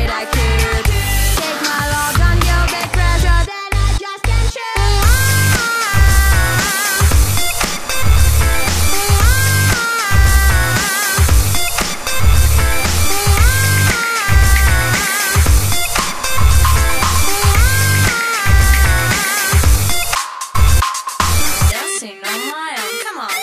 afraid I could take my log on your bed pressure, then I just can't shoot. Dancing on my own, come on.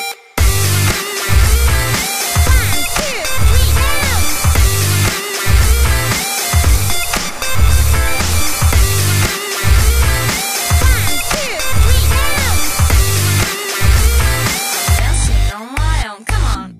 Dancing on my own, come on.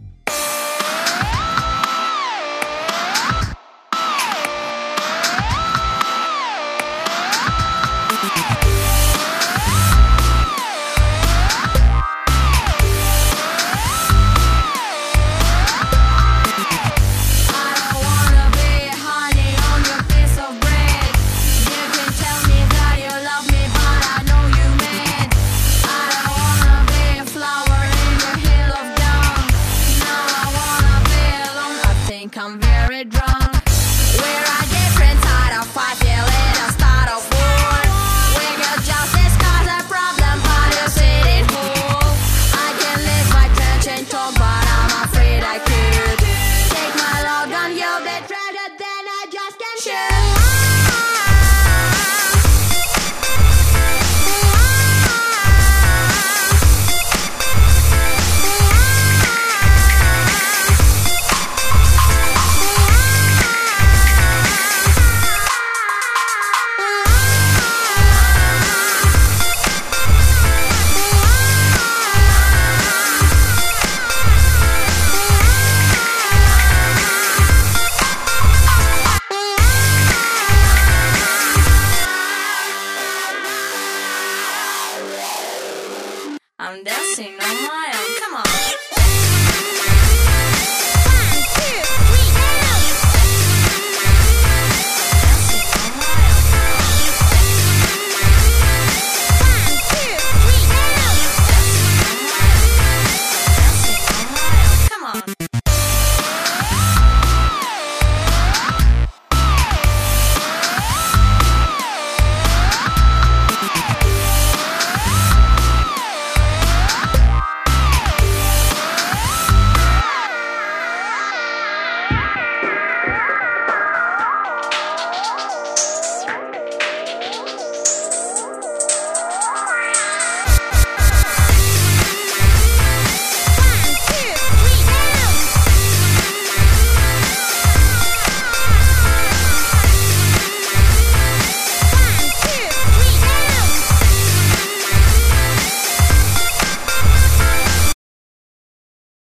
I'm very drunk. We're a different side of fight, feeling a start of war. We could just discuss a problem, but you sit in whole. I can lift my trench and talk, but I'm afraid I could take my log on your bed, rather than I just can't shoot.